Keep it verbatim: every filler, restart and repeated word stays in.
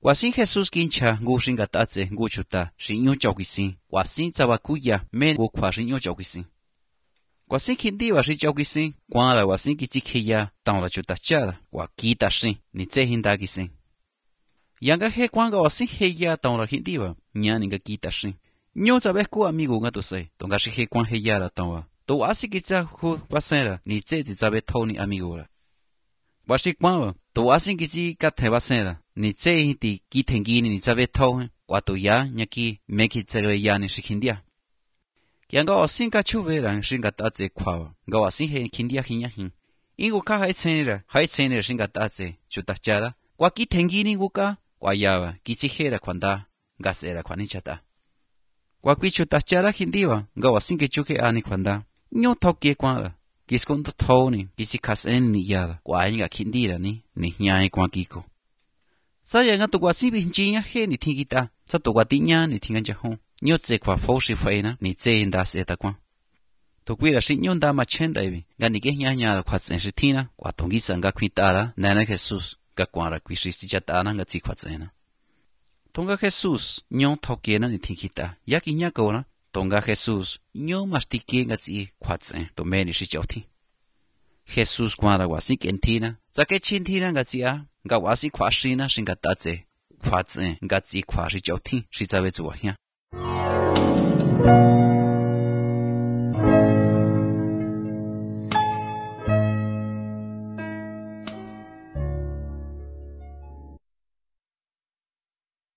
Quả xin Jesus kinh cha ngu sinh gạt ta chế ngu chủ ta sinh yêu chọc sinh. Quả xin cha và cú ya men ngu khóa sinh yêu chọc sinh. Quả xin khi đi và sinh chọc sinh. Quả là quả xin kí chỉ khi ya tao là chủ ta cha là quả kí ta sinh ni chế hình ta kí sinh. Yang cái hệ quan quả xin hệ ya tao là khi đi và nhà ni cái kí ta sinh. Nhớ cha bé cú amigo ngã tu say. Tông cái hệ quan hệ ya là tao à. Tao quả xin kí cha khu phát sinh là ni chế thì cha bé thâu ni amigo là. Quả xin quan à. Tao quả xin kí chỉ cắt thể phát sinh là. Ni chế thì kí thành kí ni cha bé thâu. Quả tao ya nhà kí mấy kí cha bé ya ni sinh kinh dia. Yang gao xin cả chú về rằng sinh cả ta chế khoa. Gao xin hệ kinh dia kinh nhá hin. In gua ka hai chen ra, hai chen ra sinh cả ta chế chú ta cha ra. Quả kí thành kí ni gua ka. Quả ya wa kí chỉ hệ ra quan ta. Gà sẽ ra quan ni cha ta. Quả quý chú ta cha ra hin đi wa. Gao xin cái chú cái ani quan ta. Nhớ thâu kia quan là. Kí skon to thâu ni. Kí chỉ khas en ni ya la. Quả anh gà hin đi ra ni. Ni nhai quan kí ko. Sa ya ngã tu quả xin bị hình chi nhá hệ ni thiên kí ta. Sa tu quả tí nhá ni thiên anh cha hông. Nhớ chế quả phô sĩ phê na. Ni chế hình đá sẽ ta quan. Tu quý là sinh nhôn đá mà chen đại vì. Gà ni cái nhá nhá là khoát sen sĩ thiên na. Quả thông kí sang gà quý ta la. Nà na Jesus. Gà quả là quý sĩ sĩ chá ta na gà chỉ khoát sen na. Thông gà Jesus. Nhôn thâu kia na ni thiên kí ta. Yá kí nhá cầu na. Thông gà Jesus. Nhôn mà tí kia gà chỉ khoát sen. Tu mê ni sĩ cháu thiên. Jesus quả là quả sĩ kén thiên na. Za cái chen thiên na gà chỉ á. Gà quả sĩ khoát sĩ na sinh gà ta chế. Khoát sen gà chỉ khoát sĩ cháu thiên. Sĩ cha về chùa hiya.